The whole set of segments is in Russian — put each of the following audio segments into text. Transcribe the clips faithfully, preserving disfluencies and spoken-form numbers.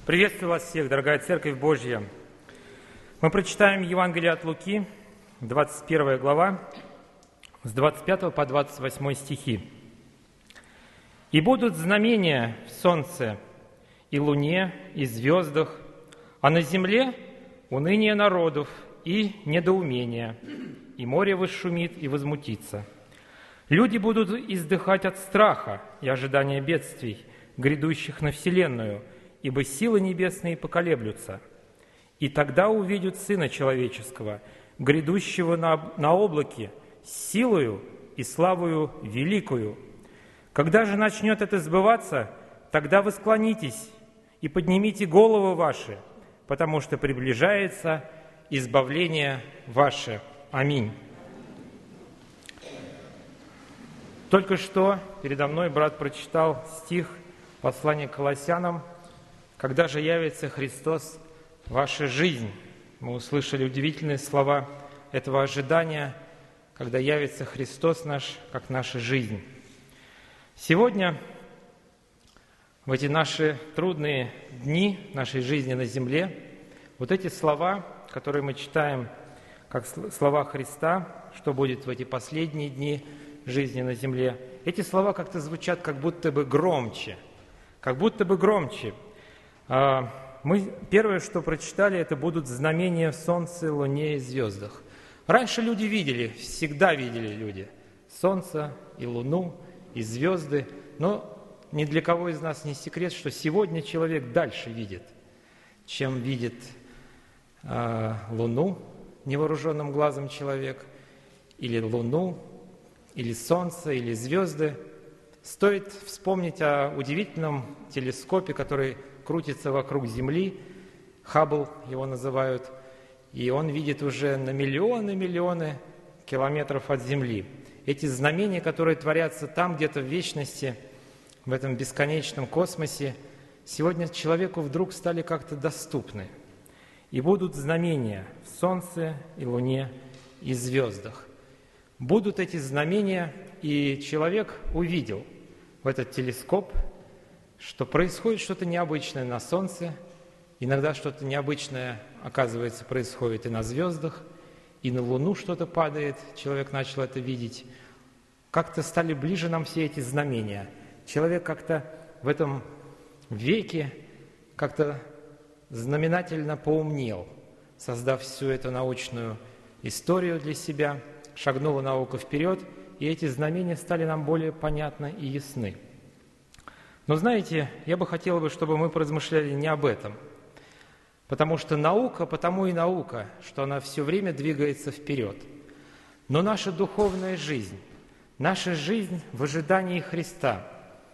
Приветствую вас всех, дорогая Церковь Божья. Мы прочитаем Евангелие от Луки, двадцать первая глава, с двадцать пятого по двадцать восьмой стихи. «И будут знамения в солнце, и луне, и звездах, а на земле уныние народов и недоумение, и море восшумит и возмутится. Люди будут издыхать от страха и ожидания бедствий, грядущих на вселенную, ибо силы небесные поколеблются. И тогда увидят Сына Человеческого, грядущего на, на облаке, с силою и славою великою. Когда же начнет это сбываться, тогда вы склонитесь и поднимите головы ваши, потому что приближается избавление ваше. Аминь». Только что передо мной брат прочитал стих послания к Колоссянам: «Когда же явится Христос, ваша жизнь». Мы услышали удивительные слова этого ожидания, когда явится Христос наш, как наша жизнь. Сегодня, в эти наши трудные дни нашей жизни на земле, вот эти слова, которые мы читаем как слова Христа, что будет в эти последние дни жизни на земле, эти слова как-то звучат как будто бы громче, как будто бы громче. Мы первое, что прочитали, это будут знамения в солнце, луне и звездах. Раньше люди видели, всегда видели люди солнце и луну и звезды, но ни для кого из нас не секрет, что сегодня человек дальше видит, чем видит э, луну невооруженным глазом человек, или луну, или солнце, или звезды. Стоит вспомнить о удивительном телескопе, который крутится вокруг Земли, Хаббл его называют, и он видит уже на миллионы-миллионы километров от Земли. Эти знамения, которые творятся там, где-то в вечности, в этом бесконечном космосе, сегодня человеку вдруг стали как-то доступны. И будут знамения в солнце и луне и звездах. Будут эти знамения, и человек увидел в этот телескоп, что происходит что-то необычное на солнце, иногда что-то необычное, оказывается, происходит и на звездах, и на луну что-то падает, человек начал это видеть. Как-то стали ближе нам все эти знамения. Человек как-то в этом веке как-то знаменательно поумнел, создав всю эту научную историю для себя, шагнула наука вперед, и эти знамения стали нам более понятны и ясны. Но знаете, я бы хотел, бы, чтобы мы поразмышляли не об этом, потому что наука, потому и наука, что она все время двигается вперед. Но наша духовная жизнь, наша жизнь в ожидании Христа.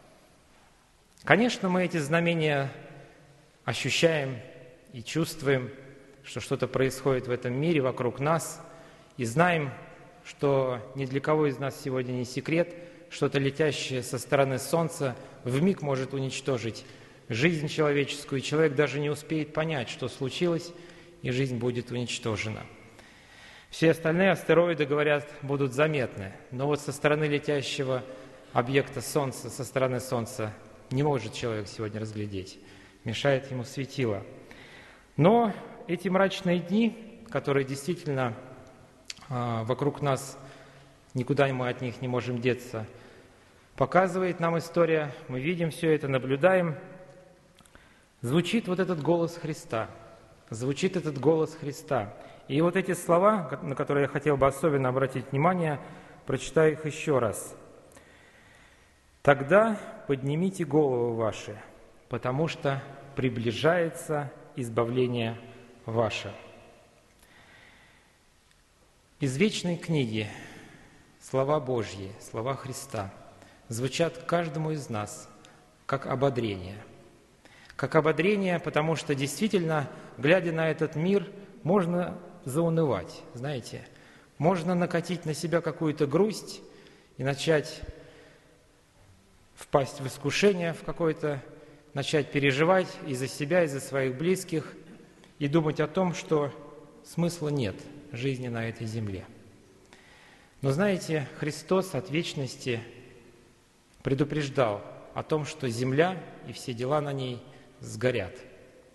Конечно, мы эти знамения ощущаем и чувствуем, что что-то происходит в этом мире вокруг нас, и знаем, что ни для кого из нас сегодня не секрет, что-то летящее со стороны Солнца вмиг может уничтожить жизнь человеческую, и человек даже не успеет понять, что случилось, и жизнь будет уничтожена. Все остальные астероиды, говорят, будут заметны, но вот со стороны летящего объекта Солнца, со стороны Солнца не может человек сегодня разглядеть, мешает ему светило. Но эти мрачные дни, которые действительно э, вокруг нас, никуда мы от них не можем деться, показывает нам история, мы видим все это, наблюдаем, звучит вот этот голос Христа, звучит этот голос Христа. И вот эти слова, на которые я хотел бы особенно обратить внимание, прочитаю их еще раз. «Тогда поднимите головы ваши, потому что приближается избавление ваше». Из вечной книги слова Божьи, слова Христа звучат каждому из нас как ободрение. Как ободрение, потому что действительно, глядя на этот мир, можно заунывать, знаете. Можно накатить на себя какую-то грусть и начать впасть в искушение в какое-то, начать переживать и за себя, и за своих близких, и думать о том, что смысла нет жизни на этой земле. Но знаете, Христос от вечности предупреждал о том, что земля и все дела на ней сгорят.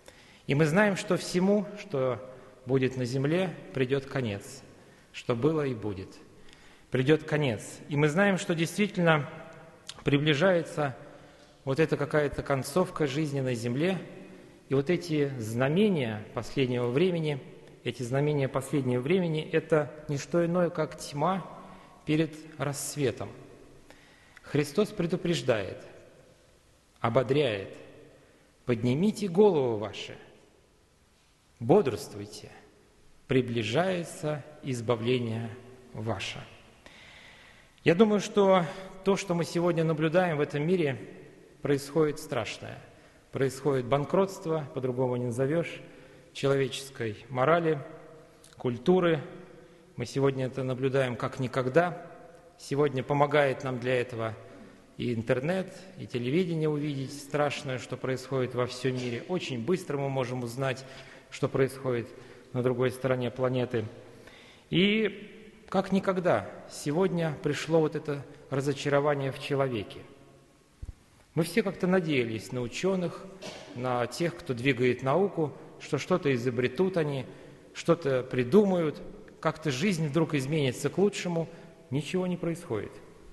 И мы знаем, что всему, что будет на земле, придет конец, что было и будет. Придет конец. И мы знаем, что действительно приближается вот эта какая-то концовка жизни на земле, и вот эти знамения последнего времени, эти знамения последнего времени – это не что иное, как тьма перед рассветом. Христос предупреждает, ободряет: поднимите голову ваши, бодрствуйте, приближается избавление ваше. Я думаю, что то, что мы сегодня наблюдаем в этом мире, происходит страшное. Происходит банкротство, по-другому не назовешь, человеческой морали, культуры. Мы сегодня это наблюдаем как никогда. Сегодня помогает нам для этого и интернет, и телевидение увидеть страшное, что происходит во всем мире. Очень быстро мы можем узнать, что происходит на другой стороне планеты. И как никогда сегодня пришло вот это разочарование в человеке. Мы все как-то надеялись на ученых, на тех, кто двигает науку, что что-то изобретут они, что-то придумают, как-то жизнь вдруг изменится к лучшему. Ничего не происходит.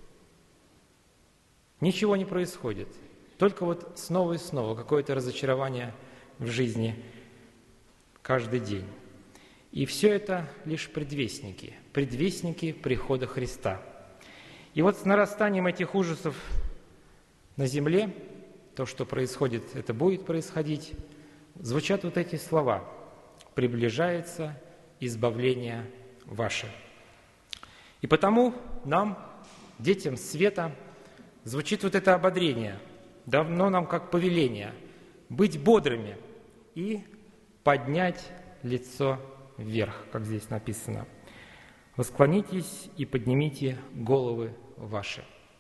Ничего не происходит. Только вот снова и снова какое-то разочарование в жизни каждый день. И все это лишь предвестники, предвестники прихода Христа. И вот с нарастанием этих ужасов на земле, то, что происходит, это будет происходить, звучат вот эти слова: «Приближается избавление ваше». И потому нам, детям света, звучит вот это ободрение, давно нам как повеление, быть бодрыми и поднять лицо вверх, как здесь написано. «Восклонитесь и поднимите головы ваши».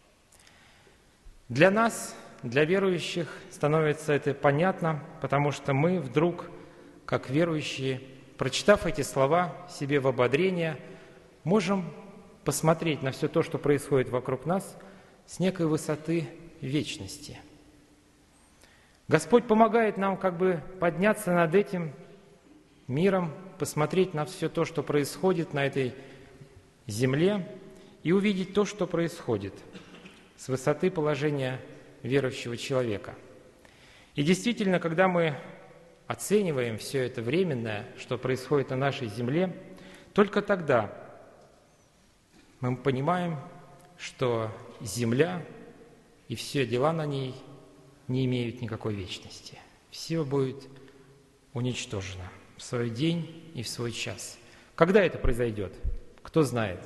Для нас, для верующих, становится это понятно, потому что мы вдруг, как верующие, прочитав эти слова себе в ободрение, можем посмотреть на все то, что происходит вокруг нас, с некой высоты вечности. Господь помогает нам как бы подняться над этим миром, посмотреть на все то, что происходит на этой земле, и увидеть то, что происходит с высоты положения верующего человека. И действительно, когда мы оцениваем все это временное, что происходит на нашей земле, только тогда мы понимаем, что земля и все дела на ней не имеют никакой вечности. Все будет уничтожено в свой день и в свой час. Когда это произойдет? Кто знает?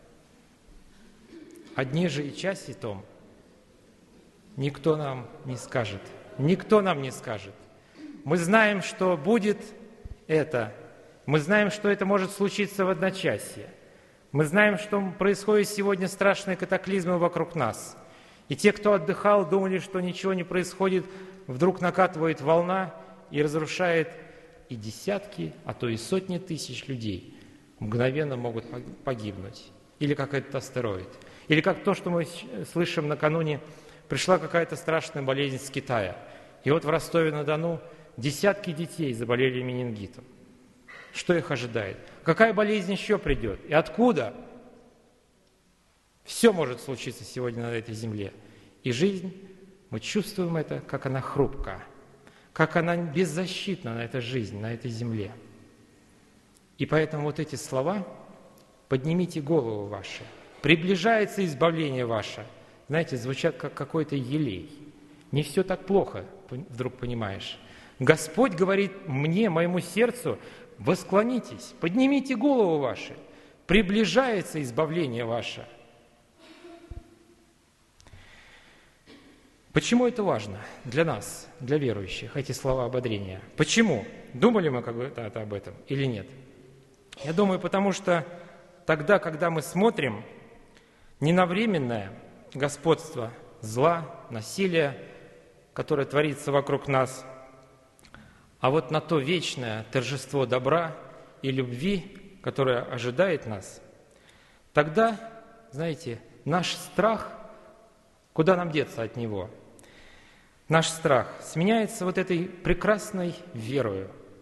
О дне же и часе том никто нам не скажет. Никто нам не скажет. Мы знаем, что будет это. Мы знаем, что это может случиться в одночасье. Мы знаем, что происходит сегодня страшные катаклизмы вокруг нас. И те, кто отдыхал, думали, что ничего не происходит, вдруг накатывает волна и разрушает, и десятки, а то и сотни тысяч людей мгновенно могут погибнуть. Или как этот астероид. Или как то, что мы слышим накануне, пришла какая-то страшная болезнь с Китая. И вот в Ростове-на-Дону десятки детей заболели менингитом. Что их ожидает? Какая болезнь еще придет? И откуда? Все может случиться сегодня на этой земле. И жизнь, мы чувствуем это, как она хрупка, как она беззащитна, на этой жизни, на этой земле. И поэтому вот эти слова «поднимите голову ваши», «приближается избавление ваше», знаете, звучат как какой-то елей. Не все так плохо, вдруг понимаешь. Господь говорит мне, моему сердцу: «Восклонитесь, поднимите голову ваши, приближается избавление ваше». Почему это важно для нас, для верующих, эти слова ободрения? Почему? Думали мы когда-то об этом или нет? Я думаю, потому что тогда, когда мы смотрим не на временное господство зла, насилия, которое творится вокруг нас, а вот на то вечное торжество добра и любви, которое ожидает нас, тогда, знаете, наш страх, куда нам деться от него? Наш страх сменяется вот этой прекрасной верою,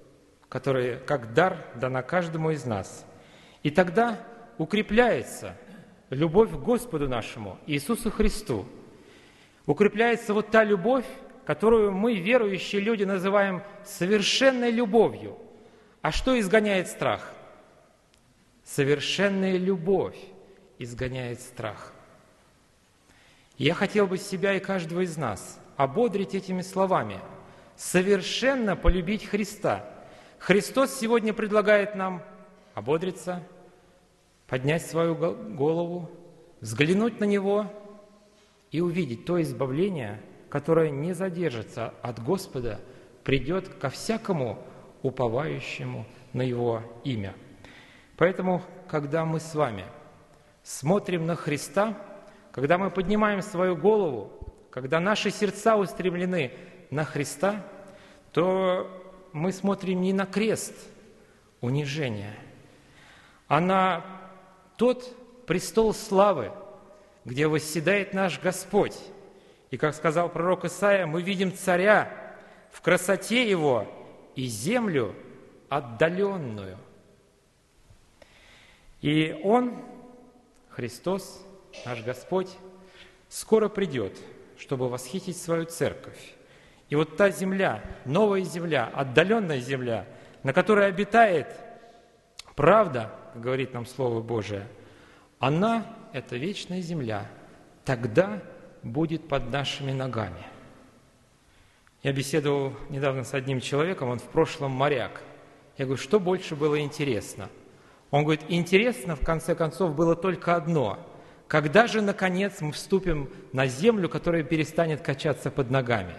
которая как дар дана каждому из нас. И тогда укрепляется любовь к Господу нашему, Иисусу Христу. Укрепляется вот та любовь, которую мы, верующие люди, называем совершенной любовью. А что изгоняет страх? Совершенная любовь изгоняет страх. И я хотел бы себя и каждого из нас ободрить этими словами. Совершенно полюбить Христа. Христос сегодня предлагает нам ободриться, поднять свою голову, взглянуть на Него и увидеть то избавление, которое не задержится от Господа, придет ко всякому уповающему на Его имя. Поэтому, когда мы с вами смотрим на Христа, когда мы поднимаем свою голову, когда наши сердца устремлены на Христа, то мы смотрим не на крест унижения, а на тот престол славы, где восседает наш Господь. И, как сказал пророк Исаия, мы видим царя в красоте его и землю отдаленную. И Он, Христос, наш Господь, скоро придет, чтобы восхитить свою церковь. И вот та земля, новая земля, отдаленная земля, на которой обитает правда, говорит нам Слово Божие, она, это вечная земля, тогда будет под нашими ногами. Я беседовал недавно с одним человеком, он в прошлом моряк. Я говорю, что больше было интересно? Он говорит, интересно, в конце концов, было только одно. Когда же, наконец, мы вступим на землю, которая перестанет качаться под ногами?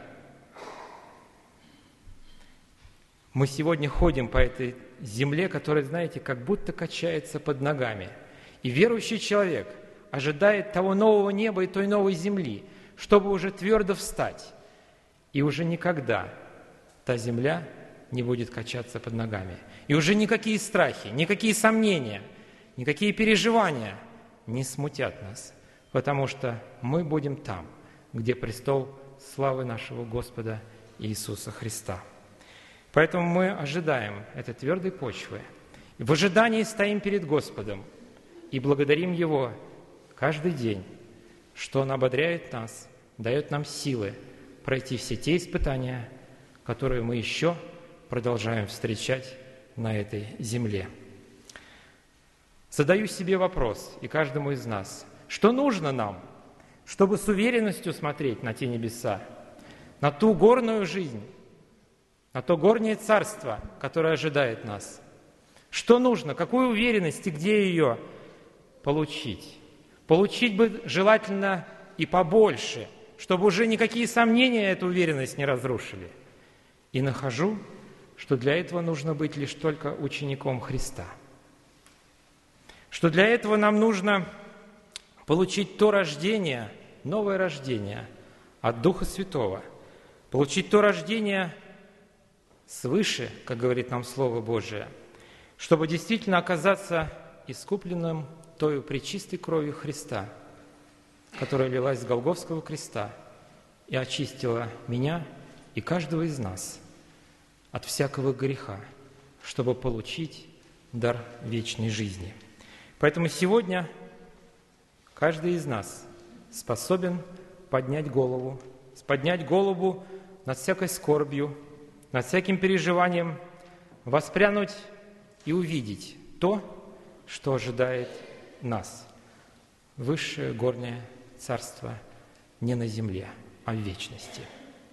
Мы сегодня ходим по этой земле, которая, знаете, как будто качается под ногами. И верующий человек ожидает того нового неба и той новой земли, чтобы уже твердо встать. И уже никогда та земля не будет качаться под ногами. И уже никакие страхи, никакие сомнения, никакие переживания не смутят нас, потому что мы будем там, где престол славы нашего Господа Иисуса Христа. Поэтому мы ожидаем этой твердой почвы. В ожидании стоим перед Господом и благодарим Его каждый день, что Он ободряет нас, дает нам силы пройти все те испытания, которые мы еще продолжаем встречать на этой земле. Задаю себе вопрос, и каждому из нас, что нужно нам, чтобы с уверенностью смотреть на те небеса, на ту горную жизнь, на то горнее царство, которое ожидает нас. Что нужно, какую уверенность и где ее получить? Получить бы желательно и побольше, чтобы уже никакие сомнения эту уверенность не разрушили. И нахожу, что для этого нужно быть лишь только учеником Христа. Что для этого нам нужно получить то рождение, новое рождение от Духа Святого, получить то рождение свыше, как говорит нам Слово Божие, чтобы действительно оказаться искупленным тою пречистой кровью Христа, которая лилась с Голгофского креста и очистила меня и каждого из нас от всякого греха, чтобы получить дар вечной жизни. Поэтому сегодня каждый из нас способен поднять голову, поднять голову над всякой скорбью, над всяким переживанием, воспрянуть и увидеть то, что ожидает нас. Высшее горнее царство не на земле, а в вечности.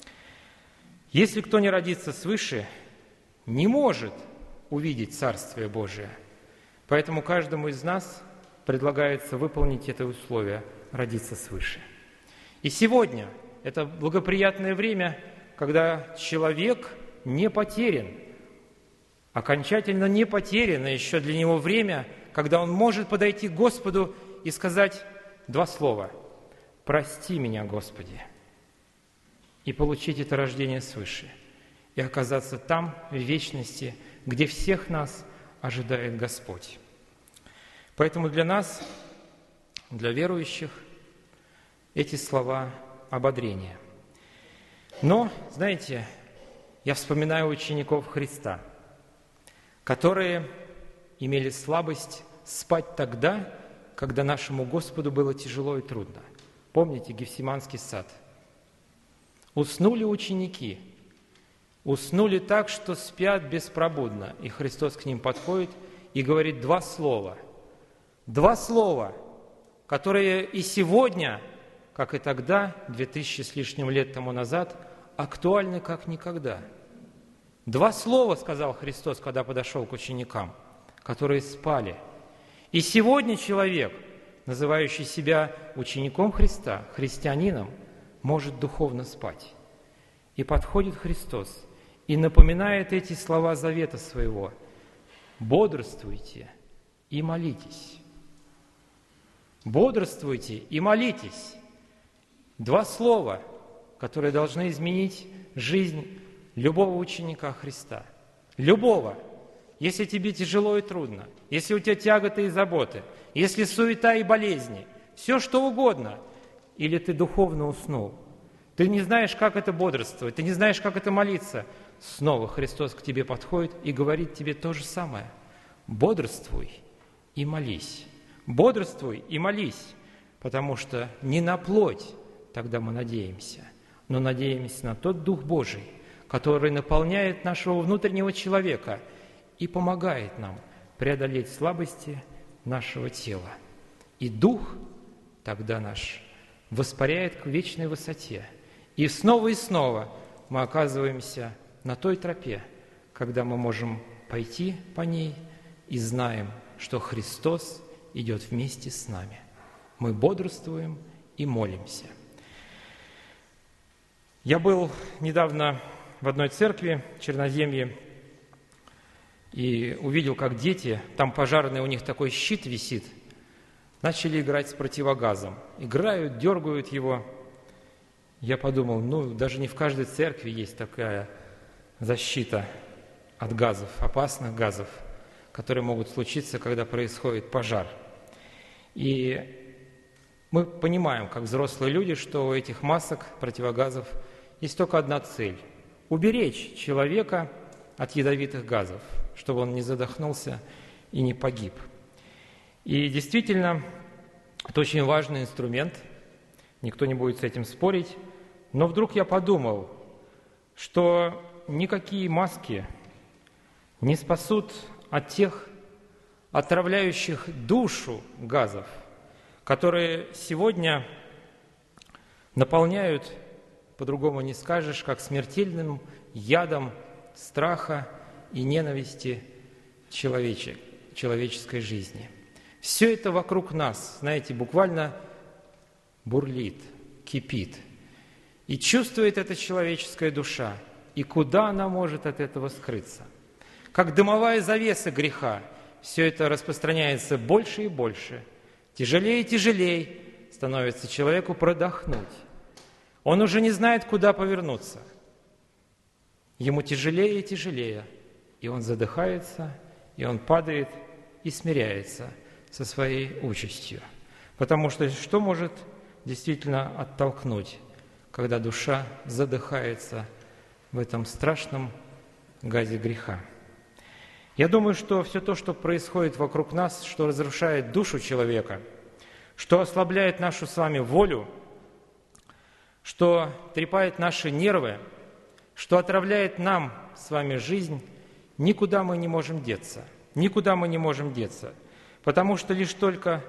Если кто не родится свыше, не может увидеть Царствие Божие. Поэтому каждому из нас предлагается выполнить это условие – родиться свыше. И сегодня это благоприятное время, когда человек не потерян, окончательно не потеряно еще для него время, когда он может подойти к Господу и сказать два слова: «Прости меня, Господи», и получить это рождение свыше, и оказаться там, в вечности, где всех нас ожидает Господь. Поэтому для нас, для верующих, эти слова ободрения. Но, знаете, я вспоминаю учеников Христа, которые имели слабость спать тогда, когда нашему Господу было тяжело и трудно. Помните Гефсиманский сад? Уснули ученики, уснули так, что спят беспробудно, и Христос к ним подходит и говорит два слова. Два слова, которые и сегодня, как и тогда, две тысячи с лишним лет тому назад, актуальны как никогда. Два слова сказал Христос, когда подошел к ученикам, которые спали. И сегодня человек, называющий себя учеником Христа, христианином, может духовно спать. И подходит Христос и напоминает эти слова завета своего: «Бодрствуйте и молитесь». Бодрствуйте и молитесь. Два слова, которые должны изменить жизнь любого ученика Христа. Любого. Если тебе тяжело и трудно, если у тебя тяготы и заботы, если суета и болезни, все что угодно, или ты духовно уснул, ты не знаешь, как это бодрствовать, ты не знаешь, как это молиться, снова Христос к тебе подходит и говорит тебе то же самое. Бодрствуй и молись. Бодрствуй и молись, потому что не на плоть тогда мы надеемся, но надеемся на тот Дух Божий, который наполняет нашего внутреннего человека и помогает нам преодолеть слабости нашего тела. И Дух тогда наш воспаряет к вечной высоте. И снова и снова мы оказываемся на той тропе, когда мы можем пойти по ней и знаем, что Христос идет вместе с нами. Мы бодрствуем и молимся. Я был недавно в одной церкви в Черноземье и увидел, как дети, там пожарный, у них такой щит висит, начали играть с противогазом. Играют, дергают его. Я подумал, ну, даже не в каждой церкви есть такая защита от газов, опасных газов, которые могут случиться, когда происходит пожар. И мы понимаем, как взрослые люди, что у этих масок, противогазов, есть только одна цель – уберечь человека от ядовитых газов, чтобы он не задохнулся и не погиб. И действительно, это очень важный инструмент, никто не будет с этим спорить, но вдруг я подумал, что никакие маски не спасут от тех отравляющих душу газов, которые сегодня наполняют, по-другому не скажешь, как смертельным ядом страха и ненависти человече, человеческой жизни. Все это вокруг нас, знаете, буквально бурлит, кипит. И чувствует эта человеческая душа, и куда она может от этого скрыться. Как дымовая завеса греха, все это распространяется больше и больше. Тяжелее и тяжелее становится человеку продохнуть. Он уже не знает, куда повернуться. Ему тяжелее и тяжелее, и он задыхается, и он падает и смиряется со своей участью. Потому что что может действительно оттолкнуть, когда душа задыхается в этом страшном газе греха? Я думаю, что все то, что происходит вокруг нас, что разрушает душу человека, что ослабляет нашу с вами волю, что трепает наши нервы, что отравляет нам с вами жизнь, никуда мы не можем деться. Никуда мы не можем деться, потому что лишь только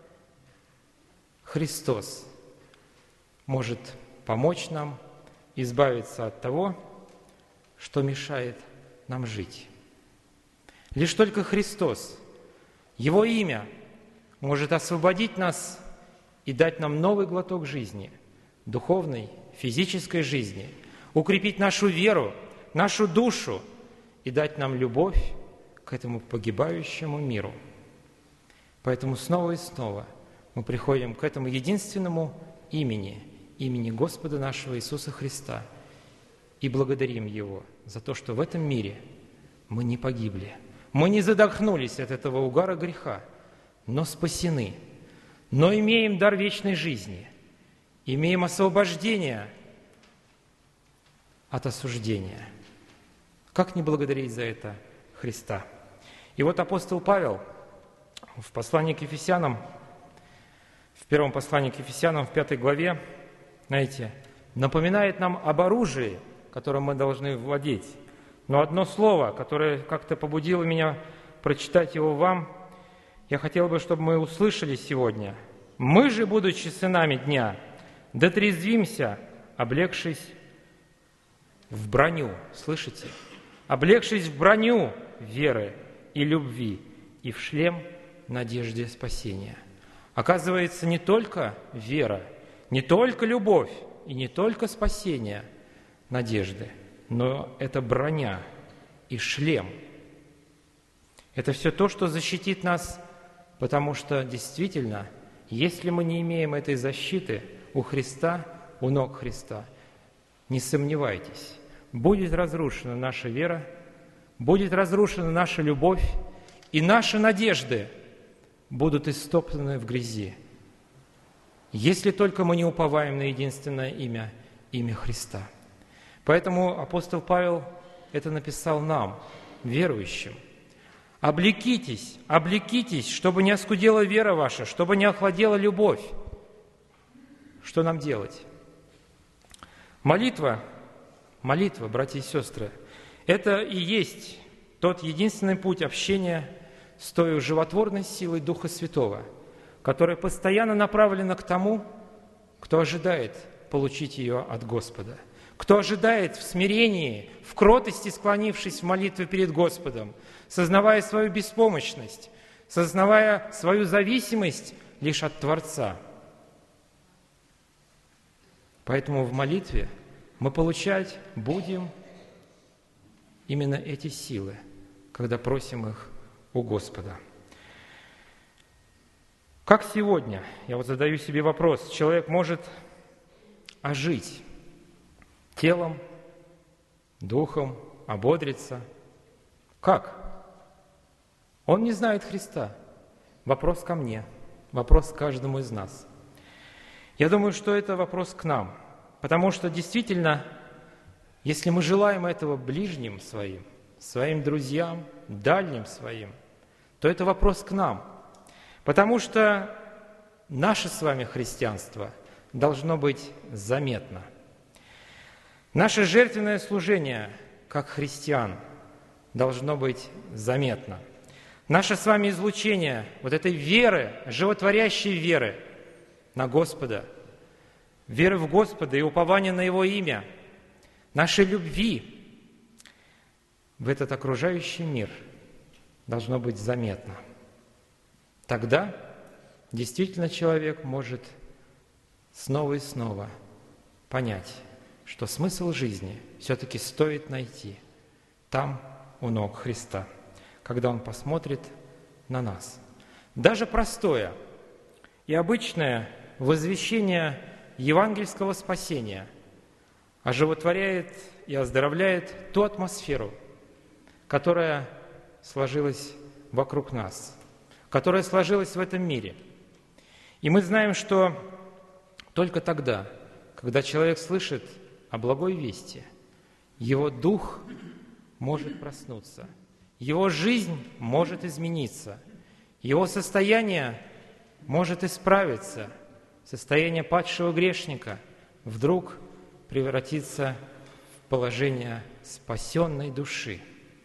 Христос может помочь нам избавиться от того, что мешает нам жить. Лишь только Христос, Его имя может освободить нас и дать нам новый глоток жизни, духовной, физической жизни, укрепить нашу веру, нашу душу и дать нам любовь к этому погибающему миру. Поэтому снова и снова мы приходим к этому единственному имени, имени Господа нашего Иисуса Христа, и благодарим Его за то, что в этом мире мы не погибли, мы не задохнулись от этого угара греха, но спасены, но имеем дар вечной жизни, имеем освобождение от осуждения. Как не благодарить за это Христа? И вот апостол Павел в послании к Ефесянам, в первом послании к Ефесянам, в пятой главе, знаете, напоминает нам об оружии, которым мы должны владеть. Но одно слово, которое как-то побудило меня прочитать его вам, я хотел бы, чтобы мы услышали сегодня. «Мы же, будучи сынами дня, дотрезвимся, облегшись в броню». Слышите? «Облегшись в броню веры и любви, и в шлем надежды спасения». Оказывается, не только вера, не только любовь и не только спасение надежды, но это броня и шлем. Это все то, что защитит нас, потому что действительно, если мы не имеем этой защиты у Христа, у ног Христа, не сомневайтесь, будет разрушена наша вера, будет разрушена наша любовь, и наши надежды будут истоптаны в грязи, если только мы не уповаем на единственное имя, имя Христа. Поэтому апостол Павел это написал нам, верующим. «Облекитесь, облекитесь, чтобы не оскудела вера ваша, чтобы не охладела любовь». Что нам делать? Молитва, молитва, братья и сестры, это и есть тот единственный путь общения с той животворной силой Духа Святого, которая постоянно направлена к тому, кто ожидает получить ее от Господа, кто ожидает в смирении, в кротости, склонившись в молитве перед Господом, сознавая свою беспомощность, сознавая свою зависимость лишь от Творца. Поэтому в молитве мы получать будем именно эти силы, когда просим их у Господа. Как сегодня, я вот задаю себе вопрос, человек может ожить телом, духом, ободриться? Как? Он не знает Христа. Вопрос ко мне, вопрос к каждому из нас. Я думаю, что это вопрос к нам, потому что действительно, если мы желаем этого ближним своим, своим друзьям, дальним своим, то это вопрос к нам, потому что наше с вами христианство должно быть заметно. Наше жертвенное служение, как христиан, должно быть заметно. Наше с вами излучение вот этой веры, животворящей веры на Господа, веры в Господа и упования на Его имя, нашей любви в этот окружающий мир должно быть заметно. Тогда действительно человек может снова и снова понять, что смысл жизни все-таки стоит найти там, у ног Христа, когда Он посмотрит на нас. Даже простое и обычное возвещение евангельского спасения оживотворяет и оздоровляет ту атмосферу, которая сложилась вокруг нас, которая сложилась в этом мире. И мы знаем, что только тогда, когда человек слышит о благой вести, его дух может проснуться, его жизнь может измениться, его состояние может исправиться, состояние падшего грешника вдруг превратится в положение спасенной души.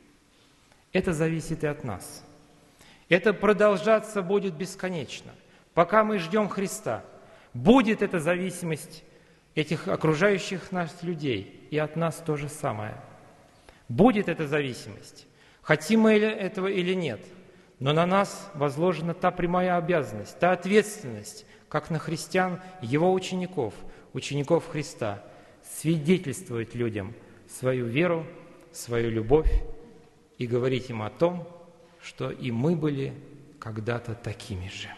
Это зависит и от нас. Это продолжаться будет бесконечно. Пока мы ждем Христа, будет эта зависимость этих окружающих нас людей, и от нас то же самое. Будет эта зависимость, хотим мы этого или нет, но на нас возложена та прямая обязанность, та ответственность, как на христиан, его учеников, учеников Христа, свидетельствовать людям свою веру, свою любовь и говорить им о том, что и мы были когда-то такими же.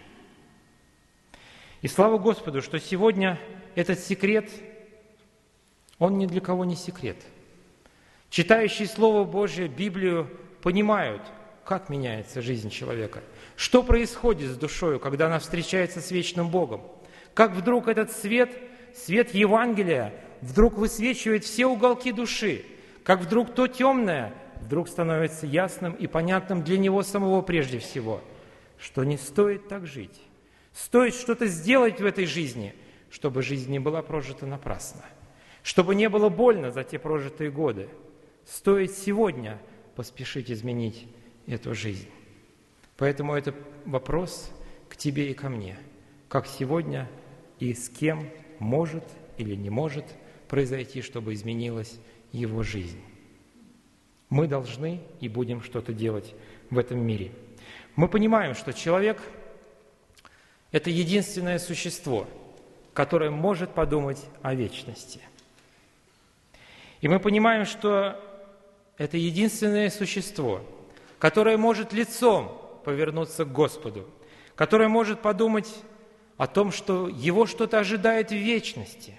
И слава Господу, что сегодня этот секрет, он ни для кого не секрет. Читающие Слово Божие, Библию, понимают, как меняется жизнь человека, что происходит с душою, когда она встречается с вечным Богом, как вдруг этот свет, свет Евангелия, вдруг высвечивает все уголки души, как вдруг то темное вдруг становится ясным и понятным для него самого прежде всего, что не стоит так жить. Стоит что-то сделать в этой жизни, чтобы жизнь не была прожита напрасно, чтобы не было больно за те прожитые годы. Стоит сегодня поспешить изменить эту жизнь. Поэтому это вопрос к тебе и ко мне. Как сегодня и с кем может или не может произойти, чтобы изменилась его жизнь. Мы должны и будем что-то делать в этом мире. Мы понимаем, что человек – это единственное существо, которое может подумать о вечности. И мы понимаем, что это единственное существо, которое может лицом повернуться к Господу, которое может подумать о том, что его что-то ожидает в вечности.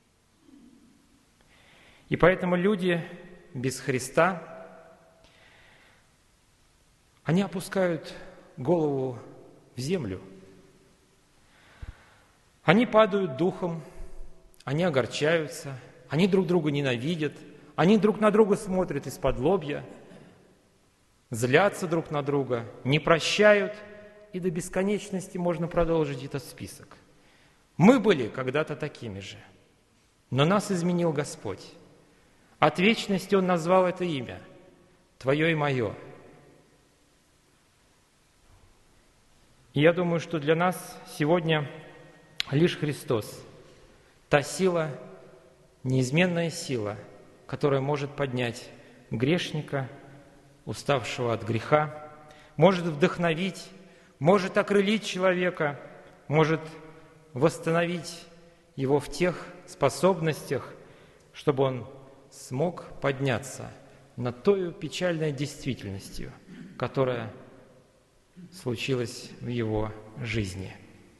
И поэтому люди без Христа, они опускают голову в землю. Они падают духом, они огорчаются, они друг друга ненавидят, они друг на друга смотрят из-под лобья, злятся друг на друга, не прощают, и до бесконечности можно продолжить этот список. Мы были когда-то такими же, но нас изменил Господь. От вечности Он назвал это имя, твое и мое. И я думаю, что для нас сегодня лишь Христос, та сила, неизменная сила, которая может поднять грешника, уставшего от греха, может вдохновить, может окрылить человека, может восстановить его в тех способностях, чтобы он смог подняться над той печальной действительностью, которая случилась в его жизни.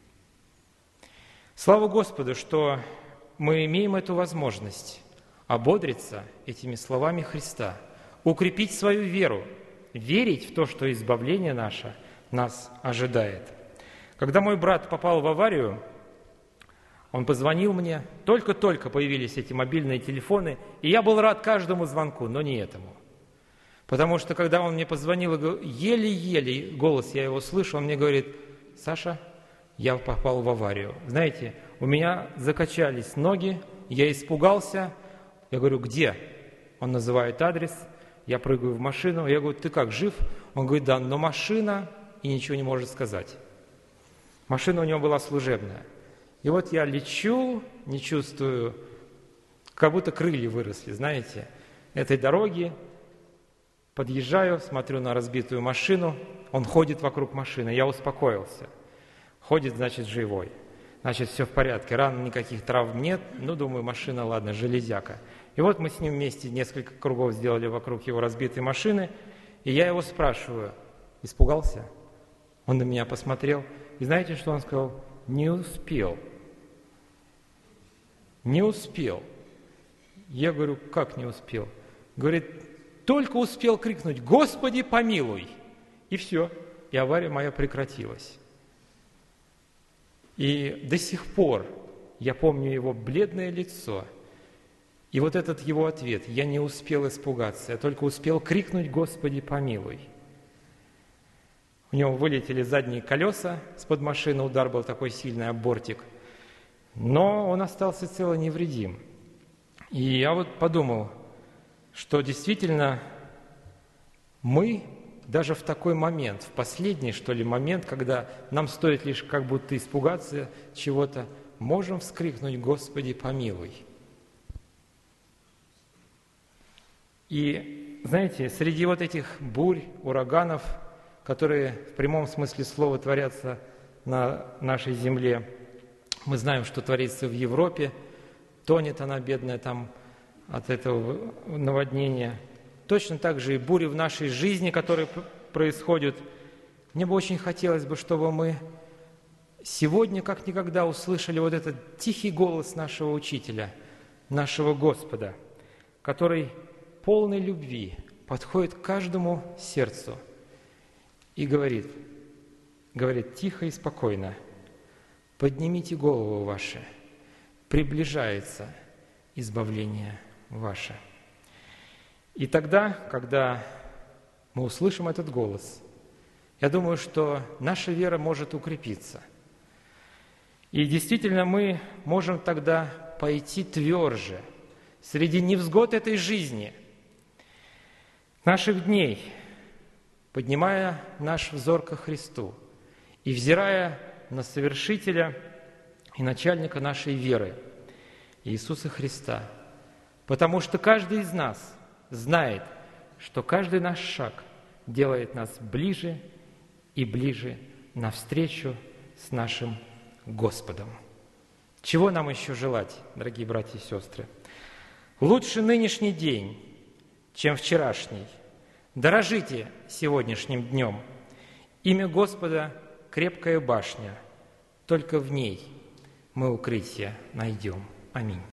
Слава Господу, что мы имеем эту возможность ободриться этими словами Христа, укрепить свою веру, верить в то, что избавление наше нас ожидает. Когда мой брат попал в аварию, он позвонил мне, только-только появились эти мобильные телефоны, и я был рад каждому звонку, но не этому. Потому что, когда он мне позвонил, еле-еле голос я его слышу, он мне говорит: «Саша, я попал в аварию». Знаете, у меня закачались ноги, я испугался. Я говорю: «Где?» Он называет адрес, я прыгаю в машину, я говорю: «Ты как, жив?» Он говорит: «Да, но машина», и ничего не может сказать. Машина у него была служебная. И вот я лечу, не чувствую, как будто крылья выросли, знаете, этой дороги. Подъезжаю, смотрю на разбитую машину, он ходит вокруг машины, я успокоился. Ходит, значит, живой. Значит, все в порядке, ран никаких травм нет. Ну, думаю, машина, ладно, железяка. И вот мы с ним вместе несколько кругов сделали вокруг его разбитой машины, и я его спрашиваю: испугался? Он на меня посмотрел, и знаете, что он сказал? Не успел. Не успел. Я говорю: как не успел? Говорит: только успел крикнуть: «Господи, помилуй!» И все, и авария моя прекратилась. И до сих пор я помню его бледное лицо, и вот этот его ответ: я не успел испугаться, я только успел крикнуть: «Господи, помилуй!» У него вылетели задние колеса с-под машины, удар был такой сильный об бортик, но он остался цел и невредим. И я вот подумал, что действительно мы даже в такой момент, в последний, что ли, момент, когда нам стоит лишь как будто испугаться чего-то, можем вскрикнуть: «Господи, помилуй!» И, знаете, среди вот этих бурь, ураганов, которые в прямом смысле слова творятся на нашей земле, мы знаем, что творится в Европе, тонет она, бедная, там от этого наводнения. Точно так же и бури в нашей жизни, которые происходят. Мне бы очень хотелось бы, чтобы мы сегодня как никогда услышали вот этот тихий голос нашего Учителя, нашего Господа, который полный любви подходит к каждому сердцу и говорит, говорит тихо и спокойно: поднимите голову ваши, приближается избавление ваше. И тогда, когда мы услышим этот голос, я думаю, что наша вера может укрепиться. И действительно мы можем тогда пойти тверже среди невзгод этой жизни, наших дней, поднимая наш взор ко Христу и взирая на совершителя и начальника нашей веры, Иисуса Христа. Потому что каждый из нас знает, что каждый наш шаг делает нас ближе и ближе навстречу с нашим Господом. Чего нам еще желать, дорогие братья и сестры? Лучше нынешний день, чем вчерашний. Дорожите сегодняшним днем. Имя Господа – крепкая башня. Только в ней мы укрытие найдем. Аминь.